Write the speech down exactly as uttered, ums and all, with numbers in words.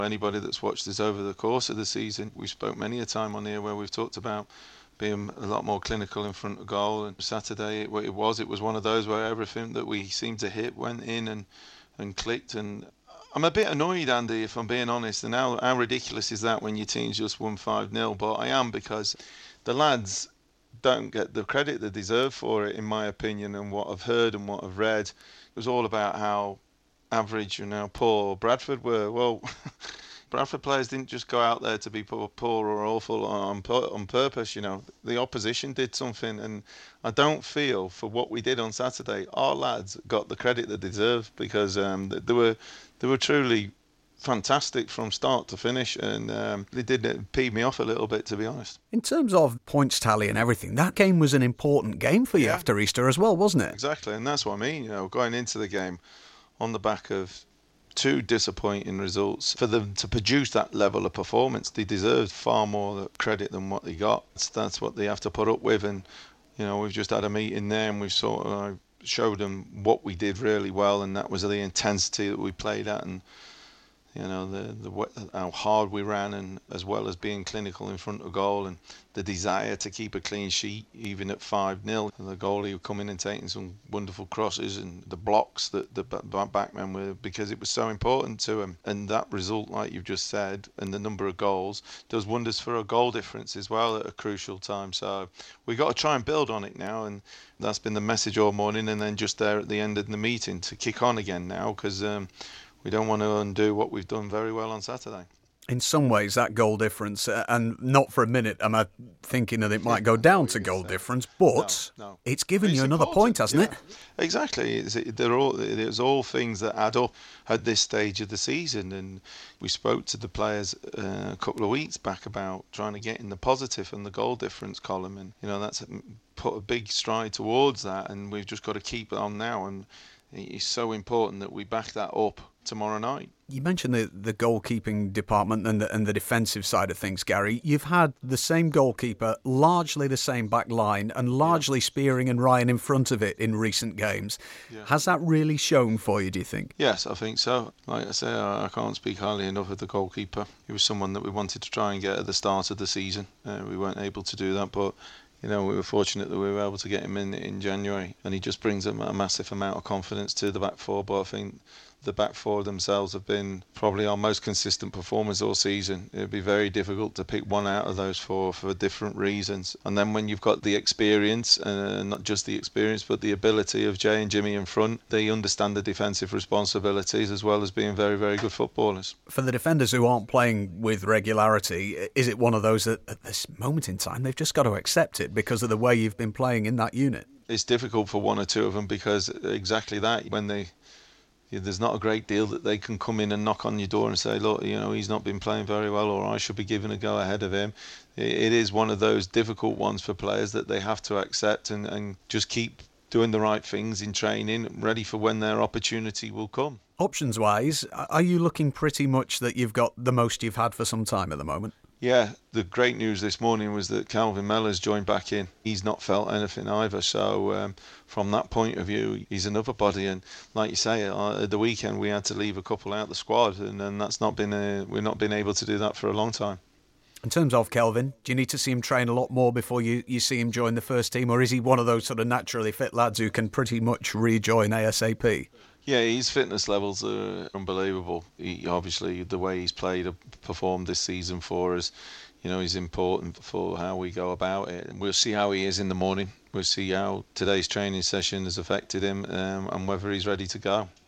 Anybody that's watched us over the course of the season, we spoke many a time on here where we've talked about being a lot more clinical in front of goal. And Saturday, it, it was it was one of those where everything that we seemed to hit went in and, and clicked. And I'm a bit annoyed, Andy, if I'm being honest. And how, how ridiculous is that when your team's just won five nil? But I am, because the lads don't get the credit they deserve for it, in my opinion, and what I've heard and what I've read. It was all about how average and how poor Bradford were. Well, Bradford players didn't just go out there to be poor, poor or awful on, on purpose. You know, the opposition did something, and I don't feel for what we did on Saturday, our lads got the credit they deserve, because um, they were they were truly fantastic from start to finish, and um, they did pee me off a little bit, to be honest. In terms of points tally and everything, that game was an important game for you yeah. after Easter as well, wasn't it? Exactly, and that's what I mean. You know, going into the game on the back of two disappointing results, for them to produce that level of performance, they deserved far more credit than what they got. That's, that's what they have to put up with. And you know, we've just had a meeting there, and we've sort of uh, showed them what we did really well, and that was the intensity that we played at, and you know, the, the how hard we ran, and as well as being clinical in front of goal, and the desire to keep a clean sheet even at five nil. And the goalie coming and taking some wonderful crosses, and the blocks that the backmen were, because it was so important to him. And that result, like you've just said, and the number of goals does wonders for a goal difference as well at a crucial time. So we've got to try and build on it now, and that's been the message all morning. And then just there at the end of the meeting to kick on again now, because um, we don't want to undo what we've done very well on Saturday. In some ways, that goal difference, uh, and not for a minute am I thinking that it might go down to goal difference, but no, no. it's given it's you another important. point, hasn't yeah. it? Exactly. It's, it, they're all, it's all things that add up at this stage of the season. And we spoke to the players uh, a couple of weeks back about trying to get in the positive and the goal difference column. And, you know, that's put a big stride towards that. And we've just got to keep it on now. And it's so important that we back that up tomorrow night. You mentioned the, the goalkeeping department and the, and the defensive side of things, Gary. You've had the same goalkeeper, largely the same back line, and largely yeah. Spearing and Ryan in front of it in recent games. Yeah. Has that really shown for you, do you think? Yes, I think so. Like I say, I can't speak highly enough of the goalkeeper. He was someone that we wanted to try and get at the start of the season. Uh, we weren't able to do that, but you know, we were fortunate that we were able to get him in in January, and he just brings a, a massive amount of confidence to the back four. But I think the back four themselves have been probably our most consistent performers all season. It would be very difficult to pick one out of those four for different reasons. And then when you've got the experience, and uh, not just the experience, but the ability of Jay and Jimmy in front, they understand the defensive responsibilities as well as being very, very good footballers. For the defenders who aren't playing with regularity, is it one of those that at this moment in time they've just got to accept it because of the way you've been playing in that unit? It's difficult for one or two of them because exactly that, when they there's not a great deal that they can come in and knock on your door and say, look, you know, he's not been playing very well, or I should be given a go ahead of him. It is one of those difficult ones for players that they have to accept and, and just keep doing the right things in training, ready for when their opportunity will come. Options-wise, are you looking pretty much that you've got the most you've had for some time at the moment? Yeah, the great news this morning was that Calvin Mellor's joined back in. He's not felt anything either, so um, from that point of view, he's another body. And like you say, uh, at the weekend we had to leave a couple out of the squad, and, and that's not been a, we've not been able to do that for a long time. In terms of Kelvin, do you need to see him train a lot more before you, you see him join the first team, or is he one of those sort of naturally fit lads who can pretty much rejoin ASAP? Yeah, his fitness levels are unbelievable. He, obviously, the way he's played, performed this season for us, you know, he's important for how we go about it. And we'll see how he is in the morning. We'll see how today's training session has affected him um, and whether he's ready to go.